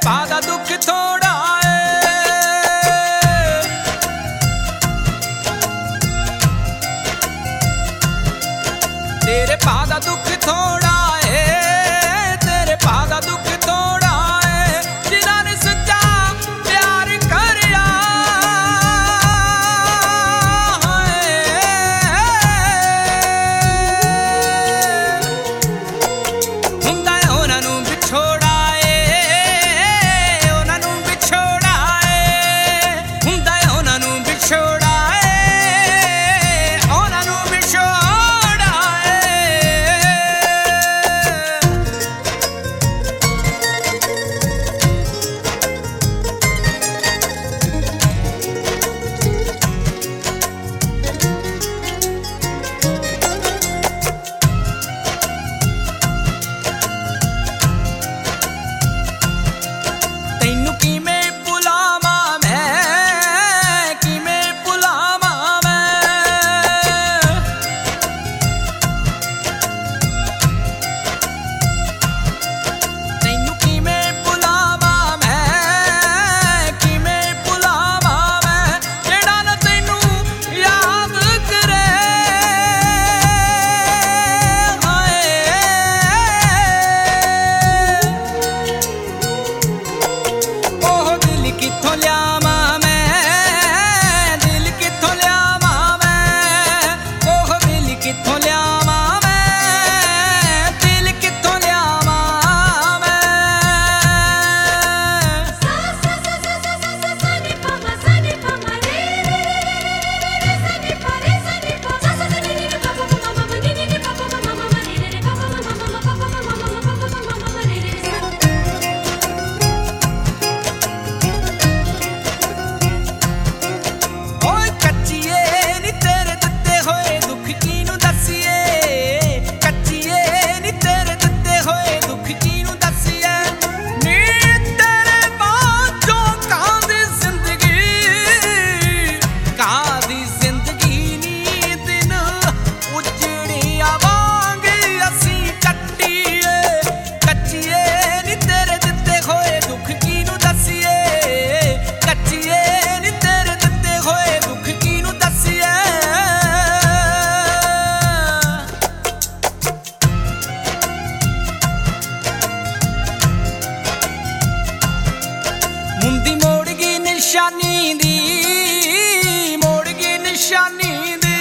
ਭਾ ਦਾ ਦੁੱਖ ਥੋੜਾ ਏ, ਤੇਰੇ ਭਾ ਦਾ ਦੁੱਖ ਥੋੜਾ ਏ, ਤੇਰੇ ਭਾ ਦਾ ਦੁੱਖ ਥੋੜਾ ਏ, ਜਿਨ੍ਹਾਂ ਨੇ ਸੱਚਾ ਪਿਆਰ ਕਰਿਆ ਹੁੰਦਾ ਏ ਉਹਨਾਂ ਨੂੰ ਵਿਛੋੜਾ ਏ, ਉਹਨਾਂ ਨੂੰ ਵਿਛੋੜਾ ਏ, ਹੁੰਦਾ ਏ ਉਹਨਾਂ ਨੂੰ ਵਿਛੋੜਾ ਏ, ਉਹਨਾਂ ਨੂੰ ਵਿਛੋੜਾ ਕਿੱਥੋਂ ਲਿਆਵਾਂ ਮੈਂ, ਦਿਲ ਕਿੱਥੋਂ ਲਿਆਵਾਂ ਮੈਂ, ਉਹ ਦਿਲ ਕਿੱਥੋਂ ਲਿਆਵਾਂ ਮੈਂ, ਦਿਲ ਕਿੱਥੋਂ ਲਿਆਵਾਂ ਮੈਂ। ਮੁੰਦੀ ਮੋੜ ਗਈ ਨਿਸ਼ਾਨੀ ਦੀ, ਮੋੜ ਗਈ ਨਿਸ਼ਾਨੀ ਦੀ,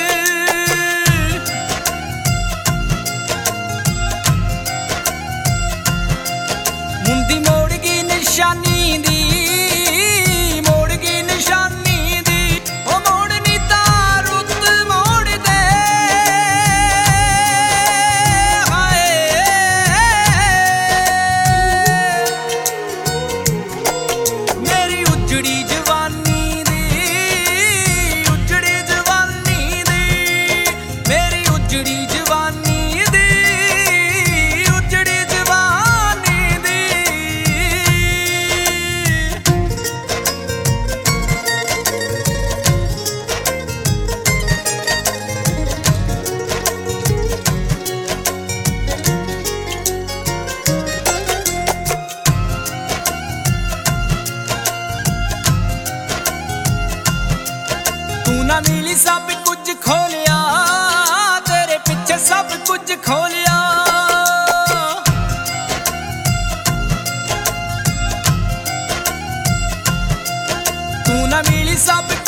ਮੁੰਦੀ ਮੋੜ ਗਈ ਨਿਸ਼ਾਨੀ ਦੀ, ਮੋੜ ਗਈ ਨਿਸ਼ਾਨੀ ਦੀ, ਉਹ ਮੋੜਨੀ ਤਾਂ ਰੁੱਤ ਮੋੜ ਦੇ ਉਜੜੀ ਜਵਾਨੀ ਦੀ, ਉਜੜੀ ਜਵਾਨੀ ਦੀ, ਮੇਰੀ ਉਜੜੀ ਜਵਾਨੀ ਦੀ, ਉਜੜੀ ਜਵਾਨੀ ਦੀ। ਤੂੰ ਨਾ ਮਿਲੀ ਸਭ ਕੁਝ ਖੋਲਿਆ, ਤੇਰੇ ਪਿੱਛੇ ਸਭ ਕੁਝ ਖੋਲਿਆ, ਤੂੰ ਨਾ ਮਿਲੀ ਸਭ